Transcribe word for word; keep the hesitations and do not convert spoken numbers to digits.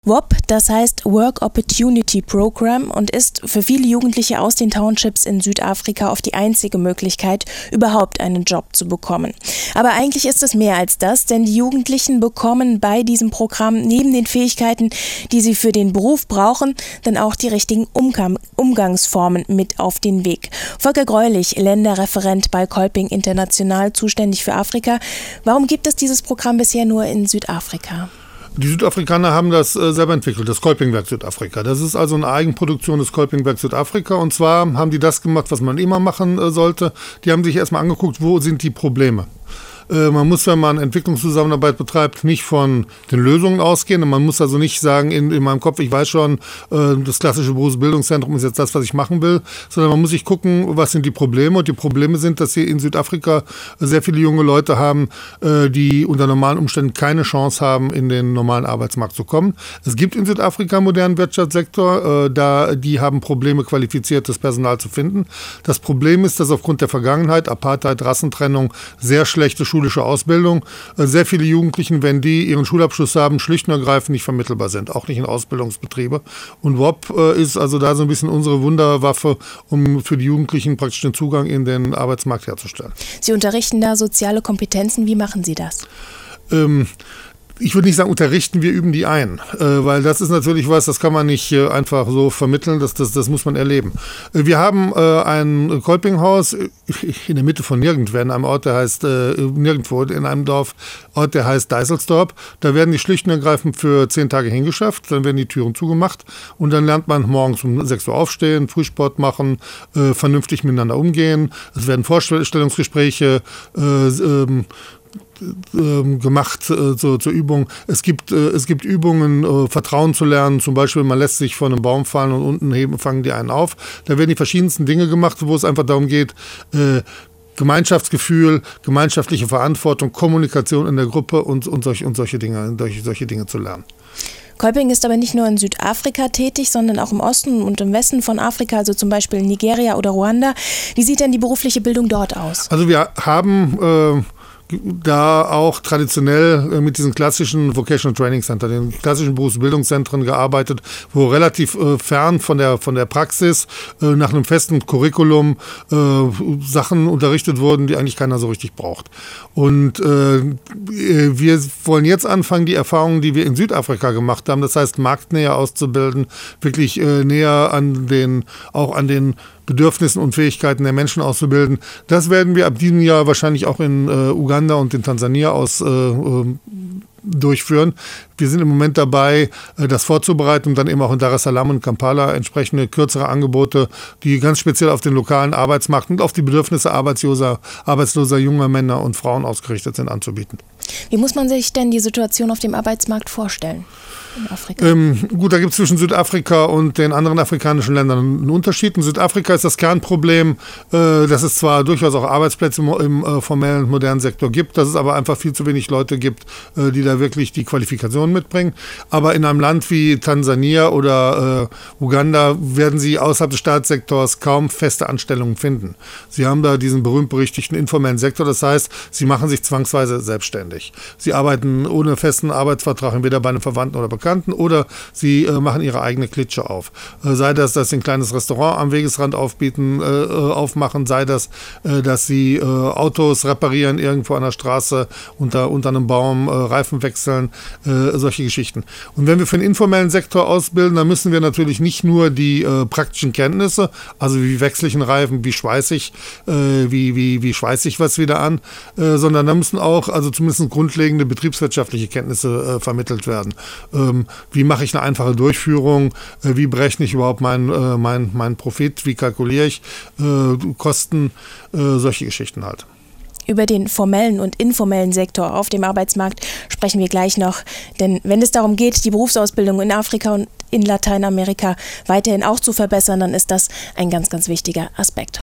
W O P, das heißt Work Opportunity Program und ist für viele Jugendliche aus den Townships in Südafrika oft die einzige Möglichkeit, überhaupt einen Job zu bekommen. Aber eigentlich ist es mehr als das, denn die Jugendlichen bekommen bei diesem Programm neben den Fähigkeiten, die sie für den Beruf brauchen, dann auch die richtigen Umgang- Umgangsformen mit auf den Weg. Volker Greulich, Länderreferent bei Kolping International, zuständig für Afrika. Warum gibt es dieses Programm bisher nur in Südafrika? Die Südafrikaner haben das äh, selber entwickelt, das Kolpingwerk Südafrika. Das ist also eine Eigenproduktion des Kolpingwerk Südafrika. Und zwar haben die das gemacht, was man immer machen äh, sollte. Die haben sich erstmal angeguckt, wo sind die Probleme. Man muss, wenn man Entwicklungszusammenarbeit betreibt, nicht von den Lösungen ausgehen. Man muss also nicht sagen, in, in meinem Kopf, ich weiß schon, das klassische Berufsbildungszentrum ist jetzt das, was ich machen will, sondern man muss sich gucken, was sind die Probleme. Und die Probleme sind, dass sie in Südafrika sehr viele junge Leute haben, die unter normalen Umständen keine Chance haben, in den normalen Arbeitsmarkt zu kommen. Es gibt in Südafrika einen modernen Wirtschaftssektor, da die haben Probleme, qualifiziertes Personal zu finden. Das Problem ist, dass aufgrund der Vergangenheit, Apartheid, Rassentrennung, sehr schlechte Schule schulische Ausbildung. Sehr viele Jugendlichen, wenn die ihren Schulabschluss haben, schlicht und ergreifend nicht vermittelbar sind, auch nicht in Ausbildungsbetriebe. Und W O P ist also da so ein bisschen unsere Wunderwaffe, um für die Jugendlichen praktisch den Zugang in den Arbeitsmarkt herzustellen. Sie unterrichten da soziale Kompetenzen. Wie machen Sie das? Ähm, Ich würde nicht sagen, unterrichten, wir üben die ein, äh, weil das ist natürlich was, das kann man nicht äh, einfach so vermitteln, das, das, das muss man erleben. Äh, wir haben äh, ein Kolpinghaus in der Mitte von nirgendwo, in einem Ort, der heißt, äh, nirgendwo, in einem Dorf, Ort, der heißt Deiselsdorp. Da werden die schlicht und ergreifend für zehn Tage hingeschafft, dann werden die Türen zugemacht und dann lernt man morgens um sechs Uhr aufstehen, Frühsport machen, äh, vernünftig miteinander umgehen. Es werden Vorstellungsgespräche äh, ähm, gemacht äh, zur, zur Übung. Es gibt, äh, es gibt Übungen, äh, Vertrauen zu lernen. Zum Beispiel, man lässt sich von einem Baum fallen und unten heben, fangen die einen auf. Da werden die verschiedensten Dinge gemacht, wo es einfach darum geht, äh, Gemeinschaftsgefühl, gemeinschaftliche Verantwortung, Kommunikation in der Gruppe und, und, solch, und solche Dinge, solche, solche Dinge zu lernen. Kolping ist aber nicht nur in Südafrika tätig, sondern auch im Osten und im Westen von Afrika, also zum Beispiel in Nigeria oder Ruanda. Wie sieht denn die berufliche Bildung dort aus? Also wir haben äh, da auch traditionell mit diesen klassischen Vocational Training Center, den klassischen Berufsbildungszentren gearbeitet, wo relativ äh, fern von der, von der Praxis äh, nach einem festen Curriculum äh, Sachen unterrichtet wurden, die eigentlich keiner so richtig braucht. Und äh, wir wollen jetzt anfangen, die Erfahrungen, die wir in Südafrika gemacht haben, das heißt marktnäher auszubilden, wirklich äh, näher an den, auch an den Bedürfnissen und Fähigkeiten der Menschen auszubilden. Das werden wir ab diesem Jahr wahrscheinlich auch in äh, Uganda und in Tansania aus äh, äh, durchführen. Wir sind im Moment dabei, äh, das vorzubereiten und dann eben auch in Dar es Salaam und Kampala entsprechende kürzere Angebote, die ganz speziell auf den lokalen Arbeitsmarkt und auf die Bedürfnisse arbeitsloser, arbeitsloser junger Männer und Frauen ausgerichtet sind, anzubieten. Wie muss man sich denn die Situation auf dem Arbeitsmarkt vorstellen in Afrika? Ähm, gut, da gibt es zwischen Südafrika und den anderen afrikanischen Ländern einen Unterschied. In Südafrika ist das Kernproblem, äh, dass es zwar durchaus auch Arbeitsplätze im, im äh, formellen, modernen Sektor gibt, dass es aber einfach viel zu wenig Leute gibt, äh, die da wirklich die Qualifikationen mitbringen. Aber in einem Land wie Tansania oder äh, Uganda werden Sie außerhalb des Staatssektors kaum feste Anstellungen finden. Sie haben da diesen berühmt-berüchtigten informellen Sektor, das heißt, Sie machen sich zwangsweise selbstständig. Sie arbeiten ohne festen Arbeitsvertrag entweder bei einem Verwandten oder Bekannten oder sie äh, machen ihre eigene Klitsche auf. Äh, sei das, dass sie ein kleines Restaurant am Wegesrand aufbieten, äh, aufmachen, sei das, äh, dass sie äh, Autos reparieren irgendwo an der Straße, unter, unter einem Baum, äh, Reifen wechseln, äh, solche Geschichten. Und wenn wir für den informellen Sektor ausbilden, dann müssen wir natürlich nicht nur die äh, praktischen Kenntnisse, also wie wechsle ich einen Reifen, wie schweiße ich, äh, wie, wie, wie schweiße ich was wieder an, äh, sondern da müssen auch, also zumindest grundlegende betriebswirtschaftliche Kenntnisse äh, vermittelt werden. Ähm, wie mache ich eine einfache Durchführung? Äh, wie berechne ich überhaupt meinen äh, mein, mein Profit? Wie kalkuliere ich äh, Kosten? Äh, solche Geschichten halt. Über den formellen und informellen Sektor auf dem Arbeitsmarkt sprechen wir gleich noch. Denn wenn es darum geht, die Berufsausbildung in Afrika und in Lateinamerika weiterhin auch zu verbessern, dann ist das ein ganz, ganz wichtiger Aspekt.